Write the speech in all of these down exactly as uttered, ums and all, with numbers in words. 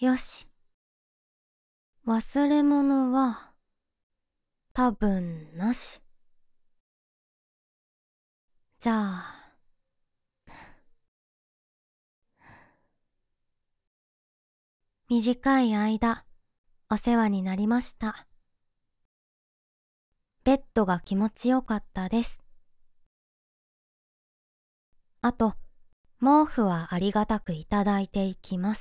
よし。忘れ物は多分なし。じゃあ、短い間お世話になりました。ベッドが気持ちよかったです。あと、毛布はありがたくいただいていきます。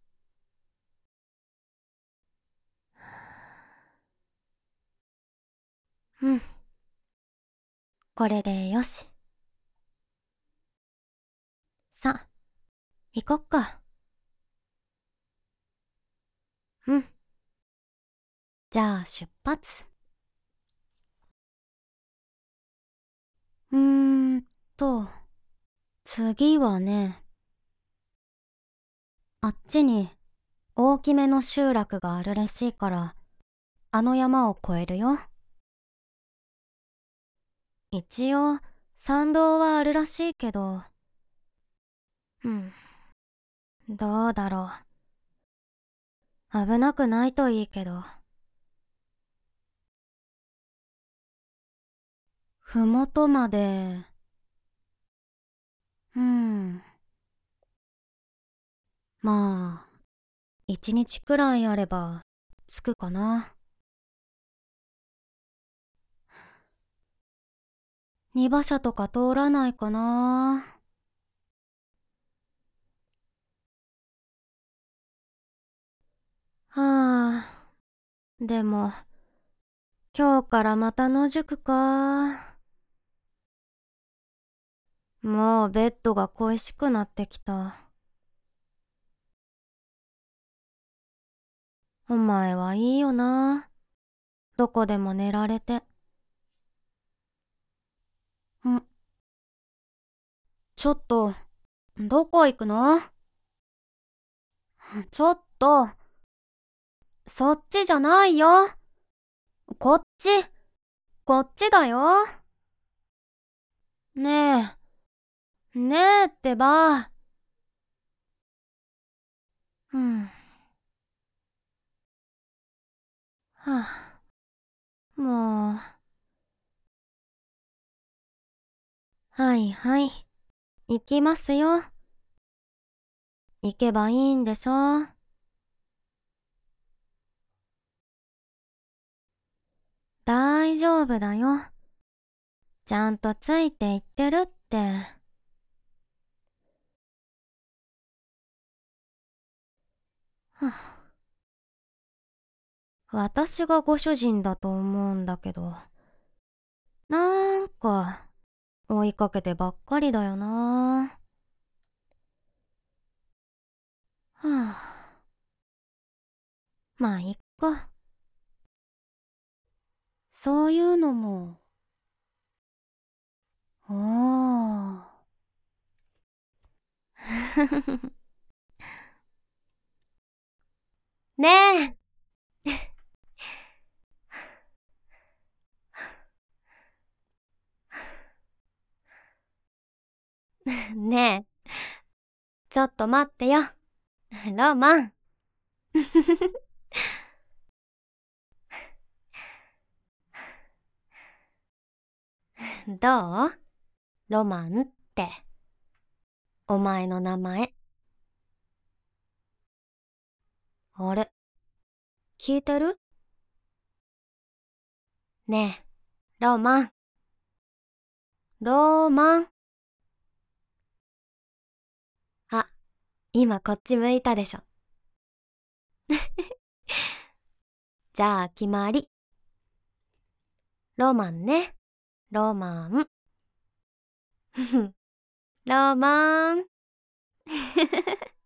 うん。これでよし。さ、行こっか。うん。じゃあ出発。うーんと、次はね、あっちに大きめの集落があるらしいから、あの山を越えるよ。一応、山道はあるらしいけど、うん、どうだろう。危なくないといいけど。ふもとまで、うん、まあ、一日くらいあれば着くかな。荷馬車とか通らないかな。はあ、でも、今日からまた野宿か。もうベッドが恋しくなってきた。お前はいいよな。どこでも寝られて。ん、ちょっと、どこ行くの？ちょっと、そっちじゃないよ。こっち、こっちだよ。ねえ、ねえってば。うん。はあ、もう。はいはい。行きますよ。行けばいいんでしょ。大丈夫だよ。ちゃんとついていってるって。はあ、私がご主人だと思うんだけど、なんか追いかけてばっかりだよな。はあ、まあいっか。そういうのも。おー。ねえ、ねえ、ちょっと待ってよ。ロマン。どう？ロマンって、お前の名前。あれ、聞いてる？ねえ、ロマン。ローマン。あ、今こっち向いたでしょ。じゃあ決まり。ロマンね。ロマン。ロマン。